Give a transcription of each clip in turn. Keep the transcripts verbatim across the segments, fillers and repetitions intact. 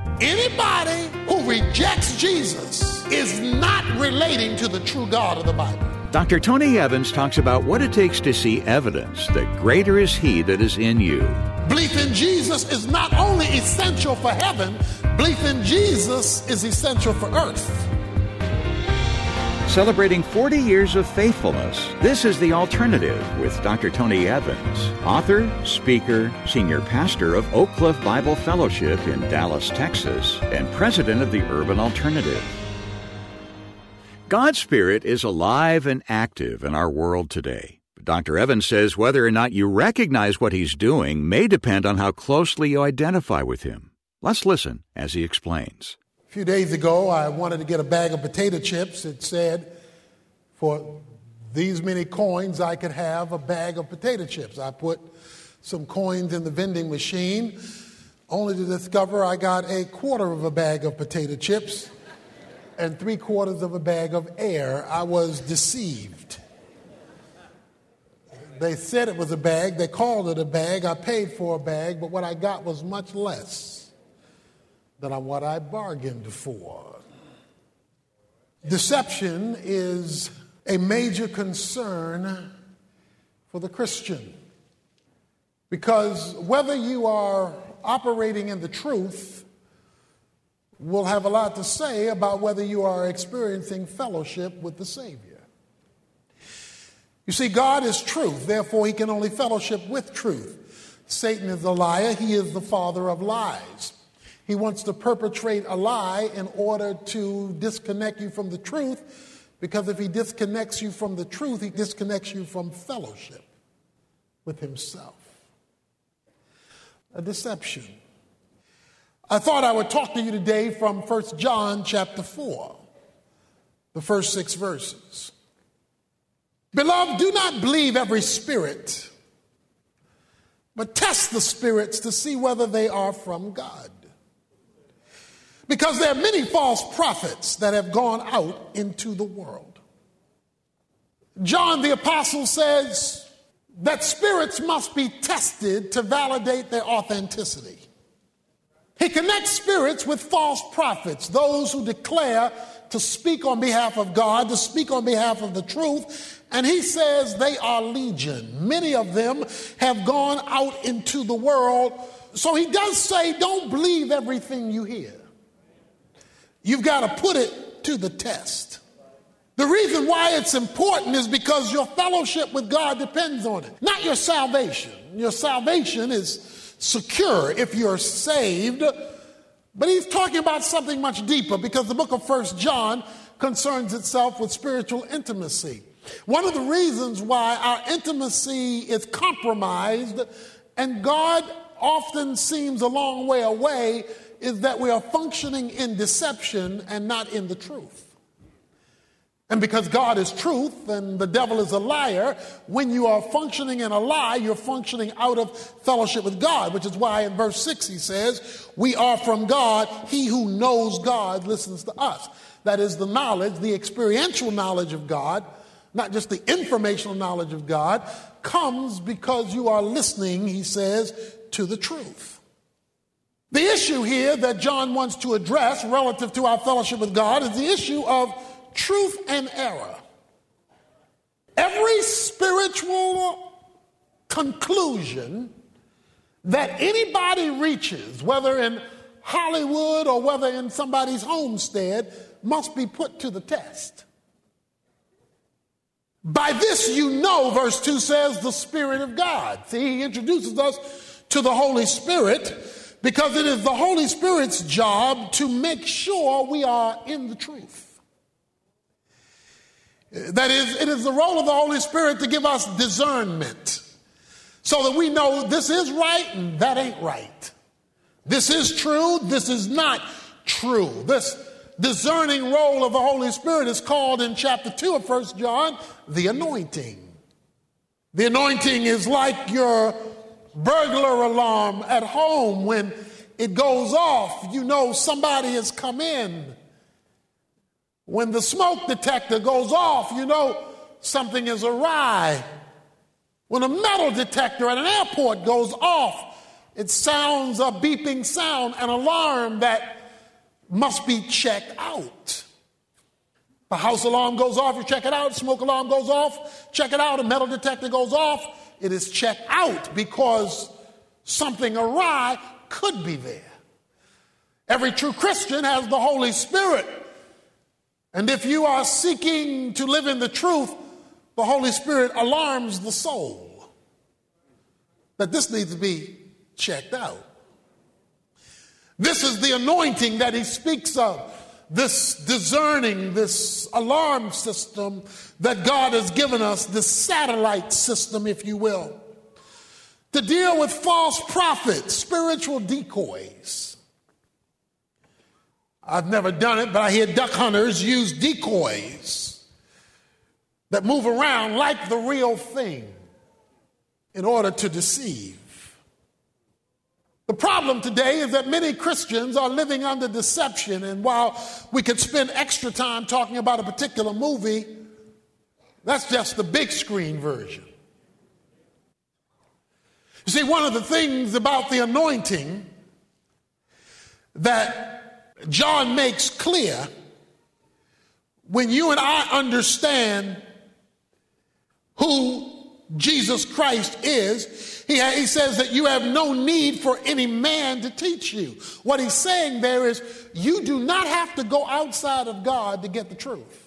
Anybody who rejects Jesus is not relating to the true God of the Bible. Doctor Tony Evans talks about what it takes to see evidence that greater is He that is in you. Belief in Jesus is not only essential for heaven, belief in Jesus is essential for earth. Celebrating forty years of faithfulness, this is The Alternative with Doctor Tony Evans, author, speaker, senior pastor of Oak Cliff Bible Fellowship in Dallas, Texas, and president of the Urban Alternative. God's Spirit is alive and active in our world today. Doctor Evans says whether or not you recognize what He's doing may depend on how closely you identify with Him. Let's listen as he explains. A few days ago, I wanted to get a bag of potato chips. It said, for these many coins, I could have a bag of potato chips. I put some coins in the vending machine, only to discover I got a quarter of a bag of potato chips and three quarters of a bag of air. I was deceived. They said it was a bag. They called it a bag. I paid for a bag, but what I got was much less than what I bargained for. Deception is a major concern for the Christian, because whether you are operating in the truth will have a lot to say about whether you are experiencing fellowship with the Savior. You see, God is truth, therefore He can only fellowship with truth. Satan is a liar. He is the father of lies. He wants to perpetrate a lie in order to disconnect you from the truth, because if he disconnects you from the truth, he disconnects you from fellowship with himself. A deception. I thought I would talk to you today from First John chapter four, the first six verses. Beloved, do not believe every spirit, but test the spirits to see whether they are from God. Because there are many false prophets that have gone out into the world. John the Apostle says that spirits must be tested to validate their authenticity. He connects spirits with false prophets, those who declare to speak on behalf of God, to speak on behalf of the truth, and he says they are legion. Many of them have gone out into the world. So he does say, don't believe everything you hear. You've got to put it to the test. The reason why it's important is because your fellowship with God depends on it, not your salvation. Your salvation is secure if you're saved, but he's talking about something much deeper, because the book of First John concerns itself with spiritual intimacy. One of the reasons why our intimacy is compromised and God often seems a long way away is that we are functioning in deception and not in the truth. And because God is truth and the devil is a liar, when you are functioning in a lie, you're functioning out of fellowship with God, which is why in verse six he says, we are from God. He who knows God listens to us. That is the knowledge, the experiential knowledge of God, not just the informational knowledge of God, comes because you are listening, he says, to the truth. The issue here that John wants to address relative to our fellowship with God is the issue of truth and error. Every spiritual conclusion that anybody reaches, whether in Hollywood or whether in somebody's homestead, must be put to the test. By this you know, verse two says, the Spirit of God. See, he introduces us to the Holy Spirit because it is the Holy Spirit's job to make sure we are in the truth. That is, it is the role of the Holy Spirit to give us discernment so that we know this is right and that ain't right. This is true, this is not true. This discerning role of the Holy Spirit is called in chapter two of First John, the anointing. The anointing is like your burglar alarm at home. When it goes off, you know somebody has come in. When the smoke detector goes off, you know something is awry. When a metal detector at an airport goes off, it sounds a beeping sound, an alarm that must be checked out. A house alarm goes off, you check it out. Smoke alarm goes off, check it out. A metal detector goes off, it is checked out because something awry could be there. Every true Christian has the Holy Spirit. And if you are seeking to live in the truth, the Holy Spirit alarms the soul that this needs to be checked out. This is the anointing that he speaks of. This discerning, this alarm system that God has given us, this satellite system, if you will, to deal with false prophets, spiritual decoys. I've never done it, but I hear duck hunters use decoys that move around like the real thing in order to deceive. The problem today is that many Christians are living under deception, and while we could spend extra time talking about a particular movie, that's just the big screen version. You see, one of the things about the anointing that John makes clear, when you and I understand who Jesus Christ is, he, he says that you have no need for any man to teach you. What he's saying there is you do not have to go outside of God to get the truth.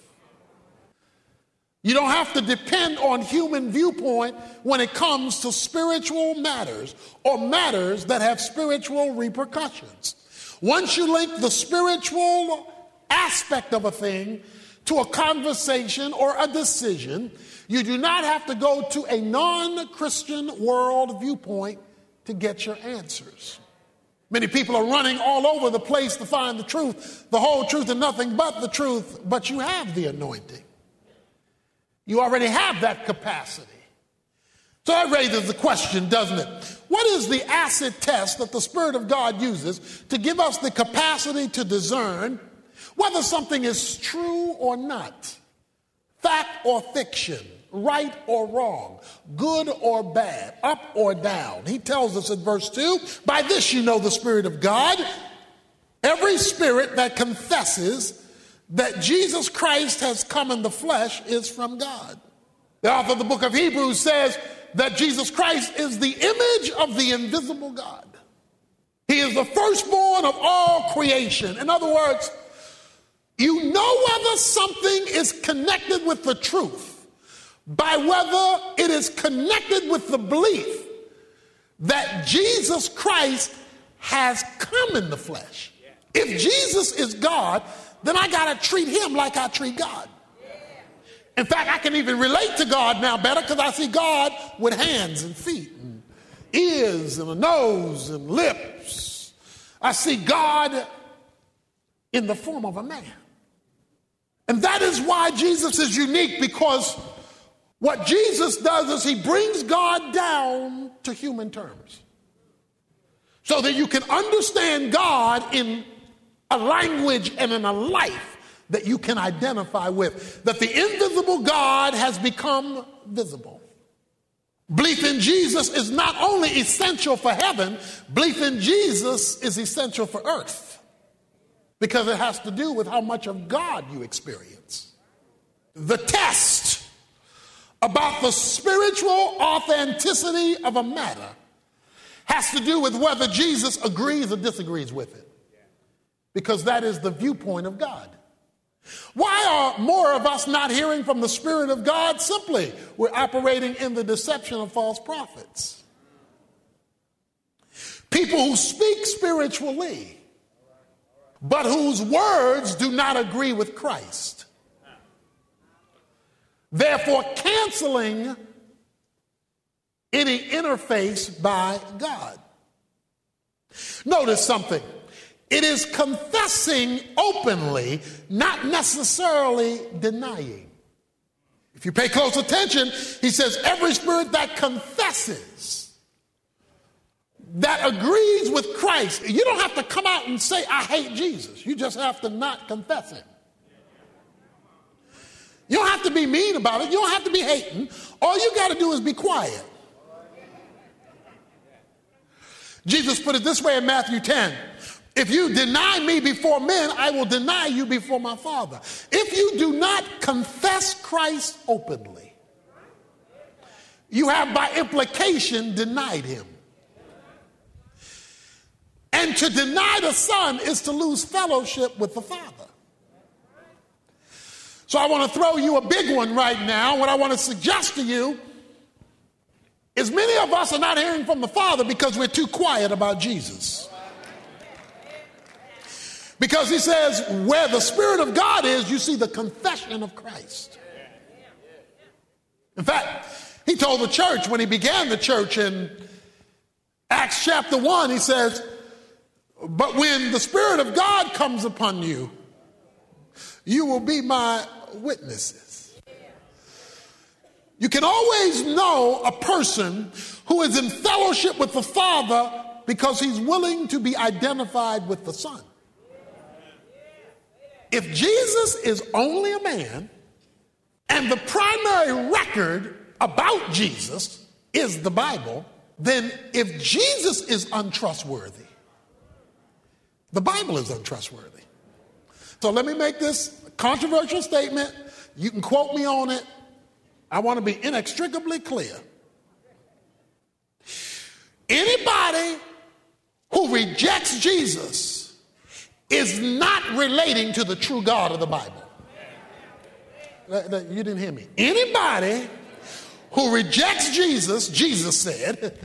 You don't have to depend on human viewpoint when it comes to spiritual matters or matters that have spiritual repercussions. Once you link the spiritual aspect of a thing to a conversation or a decision, you do not have to go to a non-Christian world viewpoint to get your answers. Many people are running all over the place to find the truth, the whole truth and nothing but the truth, but you have the anointing. You already have that capacity. So that raises the question, doesn't it? What is the acid test that the Spirit of God uses to give us the capacity to discern whether something is true or not, fact or fiction, right or wrong, good or bad, up or down? He tells us in verse two, by this you know the Spirit of God, every spirit that confesses that Jesus Christ has come in the flesh is from God. The author of the book of Hebrews says that Jesus Christ is the image of the invisible God. He is the firstborn of all creation. In other words, you know whether something is connected with the truth by whether it is connected with the belief that Jesus Christ has come in the flesh. If Jesus is God, then I got to treat him like I treat God. In fact, I can even relate to God now better because I see God with hands and feet and ears and a nose and lips. I see God in the form of a man. And that is why Jesus is unique, because what Jesus does is he brings God down to human terms so that you can understand God in a language and in a life that you can identify with, that the invisible God has become visible. Belief in Jesus is not only essential for heaven, belief in Jesus is essential for earth, because it has to do with how much of God you experience. The test about the spiritual authenticity of a matter has to do with whether Jesus agrees or disagrees with it, because that is the viewpoint of God. Why are more of us not hearing from the Spirit of God? Simply, we're operating in the deception of false prophets. People who speak spiritually, but whose words do not agree with Christ. Therefore, canceling any interface by God. Notice something. It is confessing openly, not necessarily denying. If you pay close attention, he says every spirit that confesses, that agrees with Christ. You don't have to come out and say, I hate Jesus. You just have to not confess him. You don't have to be mean about it. You don't have to be hating. All you got to do is be quiet. Jesus put it this way in Matthew ten. If you deny me before men, I will deny you before my Father. If you do not confess Christ openly, you have by implication denied him. And to deny the Son is to lose fellowship with the Father. So I want to throw you a big one right now. What I want to suggest to you is many of us are not hearing from the Father because we're too quiet about Jesus. Because he says, where the Spirit of God is, you see the confession of Christ. In fact, he told the church when he began the church in Acts chapter one, he says, but when the Spirit of God comes upon you, you will be my witnesses. You can always know a person who is in fellowship with the Father because he's willing to be identified with the Son. If Jesus is only a man and the primary record about Jesus is the Bible, then if Jesus is untrustworthy, the Bible is untrustworthy. So let me make this controversial statement. You can quote me on it. I want to be inextricably clear. Anybody who rejects Jesus is not relating to the true God of the Bible. You didn't hear me. Anybody who rejects Jesus, Jesus said,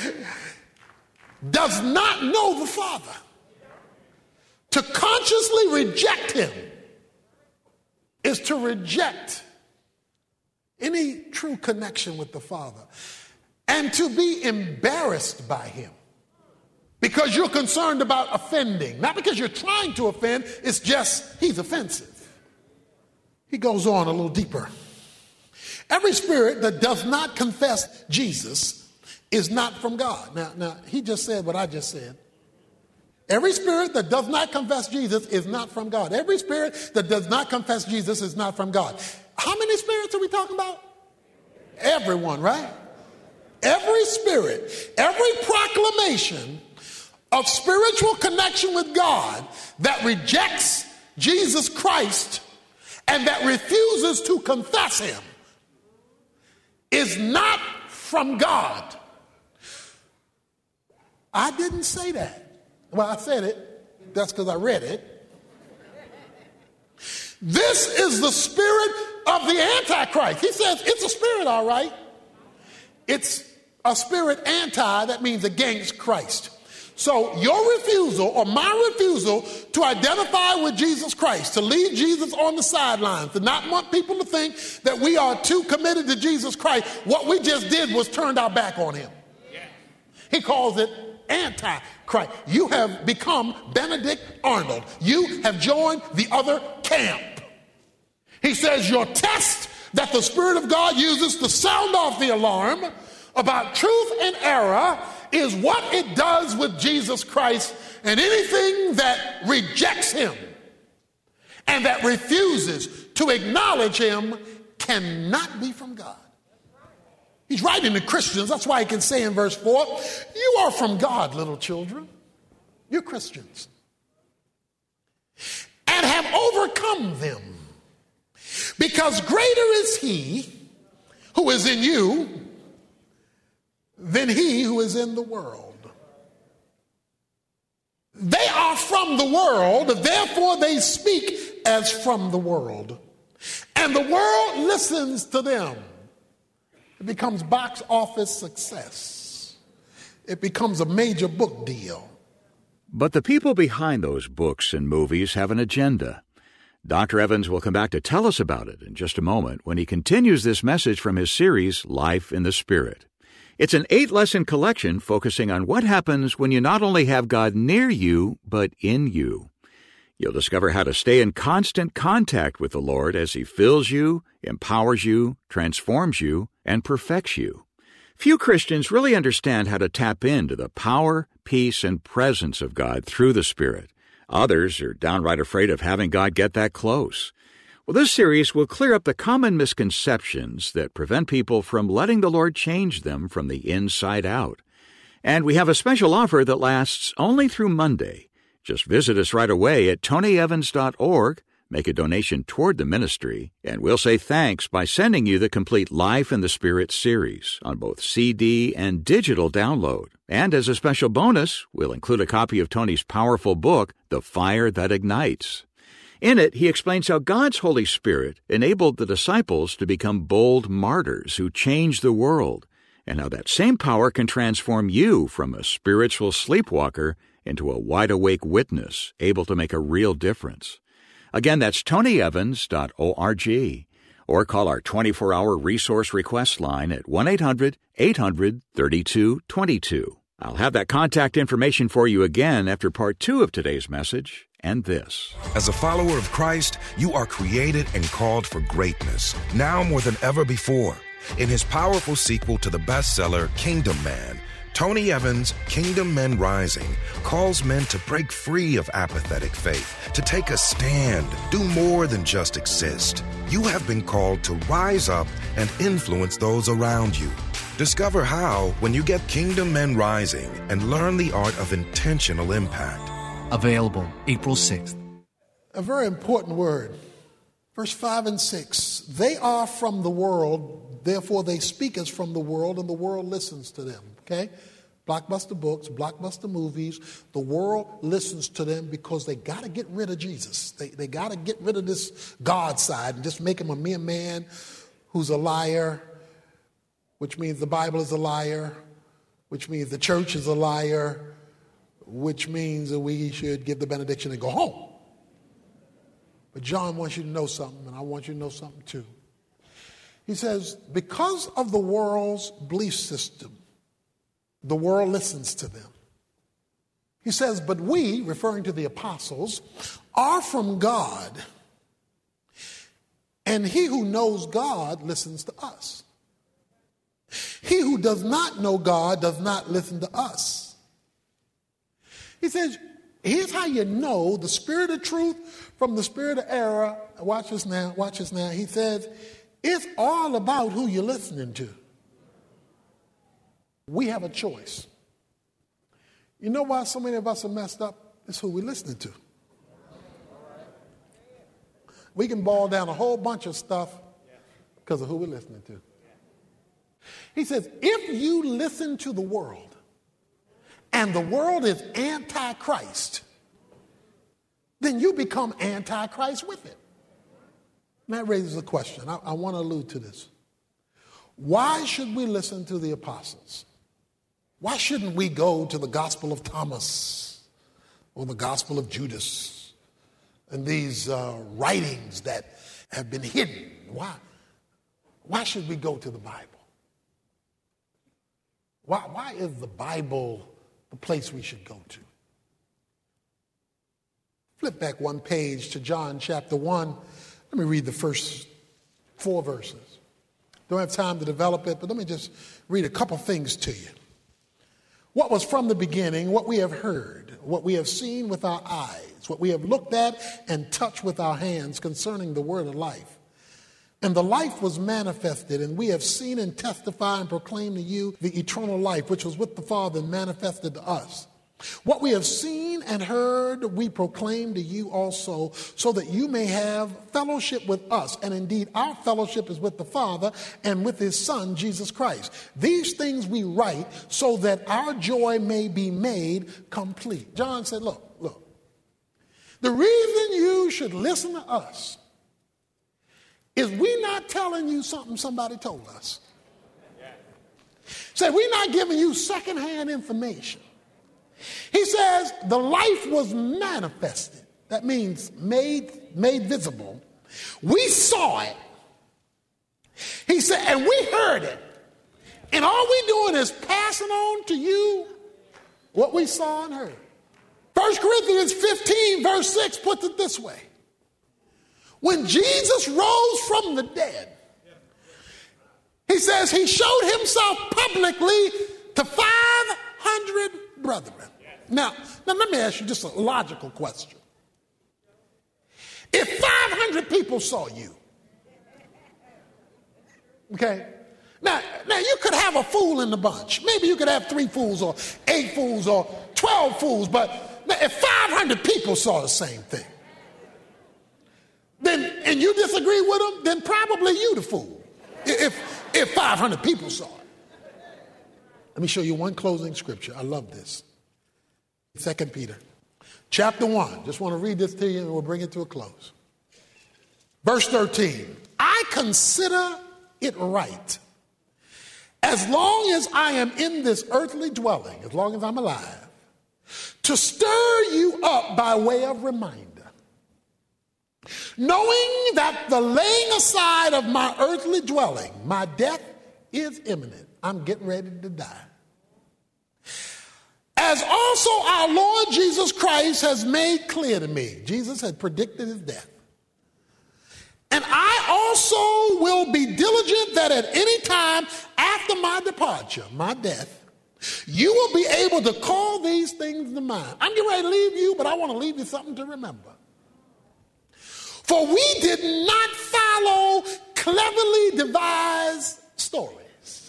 does not know the Father. To consciously reject him is to reject any true connection with the Father and to be embarrassed by him. Because you're concerned about offending. Not because you're trying to offend, it's just he's offensive. He goes on a little deeper. Every spirit that does not confess Jesus is not from God. Now, now he just said what I just said. Every spirit that does not confess Jesus is not from God. Every spirit that does not confess Jesus is not from God. How many spirits are we talking about? Everyone, right? Every spirit, every proclamation of spiritual connection with God that rejects Jesus Christ and that refuses to confess him is not from God. I didn't say that. Well, I said it. That's because I read it. This is the spirit of the Antichrist. He says it's a spirit, all right. It's a spirit anti, that means against Christ. So your refusal or my refusal to identify with Jesus Christ, to leave Jesus on the sidelines, to not want people to think that we are too committed to Jesus Christ, what we just did was turned our back on him. He calls it Antichrist. You have become Benedict Arnold. You have joined the other camp. He says your test that the Spirit of God uses to sound off the alarm about truth and error is what it does with Jesus Christ, and anything that rejects him and that refuses to acknowledge him cannot be from God. He's writing to Christians. That's why he can say in verse four, you are from God, little children. You're Christians. And have overcome them. Because greater is he who is in you than he who is in the world. They are from the world, therefore they speak as from the world. And the world listens to them. It becomes box office success. It becomes a major book deal. But the people behind those books and movies have an agenda. Doctor Evans will come back to tell us about it in just a moment when he continues this message from his series, Life in the Spirit. It's an eight-lesson collection focusing on what happens when you not only have God near you, but in you. You'll discover how to stay in constant contact with the Lord as he fills you, empowers you, transforms you, and perfects you. Few Christians really understand how to tap into the power, peace, and presence of God through the Spirit. Others are downright afraid of having God get that close. Well, this series will clear up the common misconceptions that prevent people from letting the Lord change them from the inside out. And we have a special offer that lasts only through Monday. Just visit us right away at tony evans dot org, make a donation toward the ministry, and we'll say thanks by sending you the complete Life in the Spirit series on both C D and digital download. And as a special bonus, we'll include a copy of Tony's powerful book, The Fire That Ignites. In it, he explains how God's Holy Spirit enabled the disciples to become bold martyrs who changed the world, and how that same power can transform you from a spiritual sleepwalker into a wide-awake witness, able to make a real difference. Again, that's tony evans dot org, or call our twenty-four hour resource request line at one eight hundred eight hundred thirty-two twenty-two. I'll have that contact information for you again after part two of today's message and this. As a follower of Christ, you are created and called for greatness, now more than ever before. In his powerful sequel to the bestseller Kingdom Man, Tony Evans' Kingdom Men Rising calls men to break free of apathetic faith, to take a stand, do more than just exist. You have been called to rise up and influence those around you. Discover how when you get Kingdom Men Rising and learn the art of intentional impact. Available April sixth. A very important word. Verse five and six. They are from the world, therefore they speak as from the world, and the world listens to them. Okay? Blockbuster books, blockbuster movies. The world listens to them because they got to get rid of Jesus. They, they got to get rid of this God side and just make him a mere man who's a liar, which means the Bible is a liar, which means the church is a liar, which means that we should give the benediction and go home. But John wants you to know something, and I want you to know something too. He says, because of the world's belief system, the world listens to them. He says, but we, referring to the apostles, are from God, and he who knows God listens to us. He who does not know God does not listen to us. He says, here's how you know the spirit of truth from the spirit of error. Watch this now, watch this now. He says, it's all about who you're listening to. We have a choice. You know why so many of us are messed up? It's who we're listening to. We can boil down a whole bunch of stuff because of who we're listening to. He says, if you listen to the world and the world is anti-Christ, then you become anti-Christ with it. And that raises a question. I, I want to allude to this. Why should we listen to the apostles? Why shouldn't we go to the Gospel of Thomas or the Gospel of Judas and these uh, writings that have been hidden? Why? Why should we go to the Bible? Why, why is the Bible the place we should go to? Flip back one page to John chapter one. Let me read the first four verses. Don't have time to develop it, but let me just read a couple things to you. What was from the beginning, what we have heard, what we have seen with our eyes, what we have looked at and touched with our hands concerning the word of life. And the life was manifested, and we have seen and testified and proclaimed to you the eternal life, which was with the Father and manifested to us. What we have seen and heard, we proclaim to you also, so that you may have fellowship with us. And indeed, our fellowship is with the Father and with his Son, Jesus Christ. These things we write so that our joy may be made complete. John said, look, look, the reason you should listen to us is we not telling you something somebody told us. Say, we're not giving you secondhand information. He says the life was manifested. That means made, made visible. We saw it. He said, and we heard it. And all we doing is passing on to you what we saw and heard. First Corinthians fifteen verse six puts it this way. When Jesus rose from the dead, he says he showed himself publicly to five hundred brethren. Now, now, let me ask you just a logical question. If five hundred people saw you, okay, now, now you could have a fool in the bunch. Maybe you could have three fools or eight fools or twelve fools, but Now, if five hundred people saw the same thing, then, and you disagree with them, then probably you the fool. If, if five hundred people saw it. Let me show you one closing scripture. I love this. Second Peter, chapter one. Just want to read this to you and we'll bring it to a close. Verse thirteen. I consider it right, as long as I am in this earthly dwelling, as long as I'm alive, to stir you up by way of reminder, knowing that the laying aside of my earthly dwelling, my death is imminent. I'm getting ready to die. As also our Lord Jesus Christ has made clear to me. Jesus had predicted his death. And I also will be diligent that at any time after my departure, my death, you will be able to call these things to mind. I'm getting ready to leave you, but I want to leave you something to remember. For we did not follow cleverly devised stories,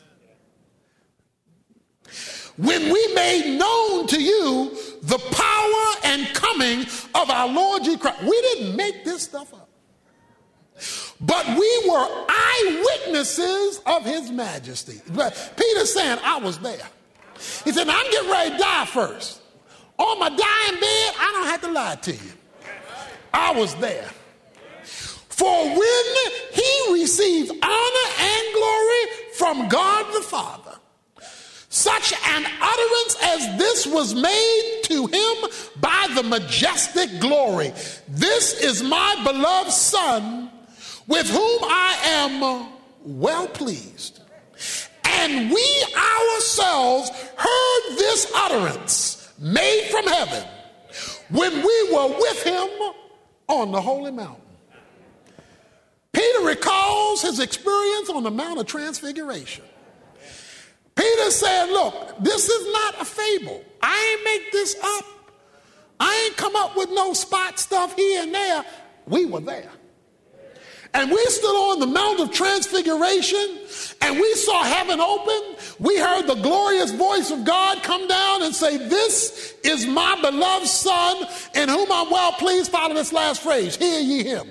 when we made known to you the power and coming of our Lord Jesus Christ. We didn't make this stuff up, but we were eyewitnesses of his majesty. But Peter's saying, I was there. He said, I'm getting ready to die first. On my dying bed, I don't have to lie to you. I was there. For when he received honor and glory from God the Father, such an utterance as this was made to him by the majestic glory. This is my beloved Son, with whom I am well pleased. And we ourselves heard this utterance made from heaven when we were with him on the holy mountain. Peter recalls his experience on the Mount of Transfiguration. Peter said, look, this is not a fable. I ain't make this up. I ain't come up with no spot stuff here and there. We were there. And we stood on the Mount of Transfiguration and we saw heaven open. We heard the glorious voice of God come down and say, this is my beloved Son in whom I'm well pleased. Follow this last phrase. Hear ye him.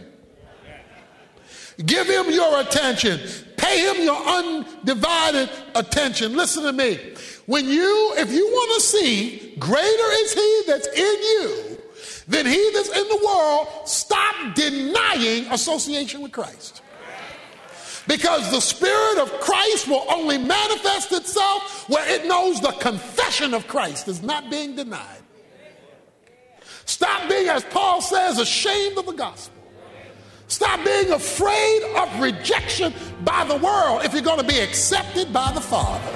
Give him your attention. Pay him your undivided attention. Listen to me. When you, if you want to see greater is he that's in you than he that's in the world, stop denying association with Christ. Because the Spirit of Christ will only manifest itself where it knows the confession of Christ is not being denied. Stop being, as Paul says, ashamed of the gospel. Stop being afraid of rejection by the world if you're going to be accepted by the Father.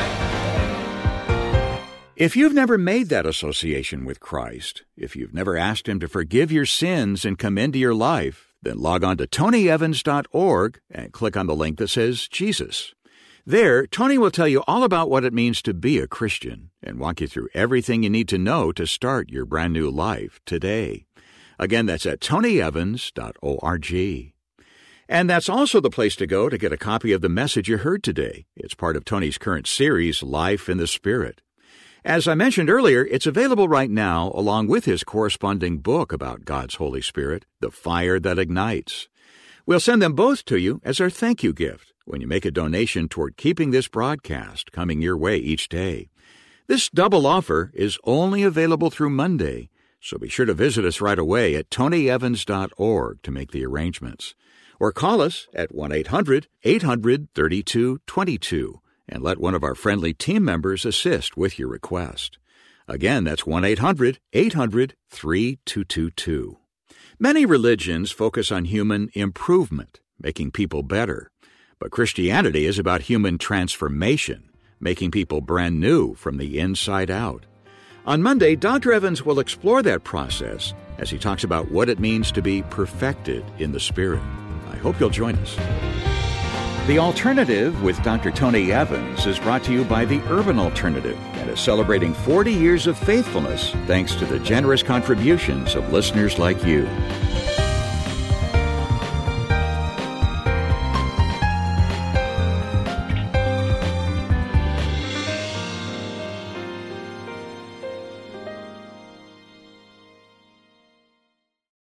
If you've never made that association with Christ, if you've never asked him to forgive your sins and come into your life, then log on to tony evans dot org and click on the link that says Jesus. There, Tony will tell you all about what it means to be a Christian and walk you through everything you need to know to start your brand new life today. Again, that's at tony evans dot org. And that's also the place to go to get a copy of the message you heard today. It's part of Tony's current series, Life in the Spirit. As I mentioned earlier, it's available right now along with his corresponding book about God's Holy Spirit, The Fire That Ignites. We'll send them both to you as our thank you gift when you make a donation toward keeping this broadcast coming your way each day. This double offer is only available through Monday, so be sure to visit us right away at tony evans dot org to make the arrangements. Or call us at one eight hundred eight hundred thirty-two twenty-two and let one of our friendly team members assist with your request. Again, that's one eight hundred eight hundred thirty-two twenty-two. Many religions focus on human improvement, making people better. But Christianity is about human transformation, making people brand new from the inside out. On Monday, Doctor Evans will explore that process as he talks about what it means to be perfected in the Spirit. I hope you'll join us. The Alternative with Doctor Tony Evans is brought to you by the Urban Alternative and is celebrating forty years of faithfulness thanks to the generous contributions of listeners like you.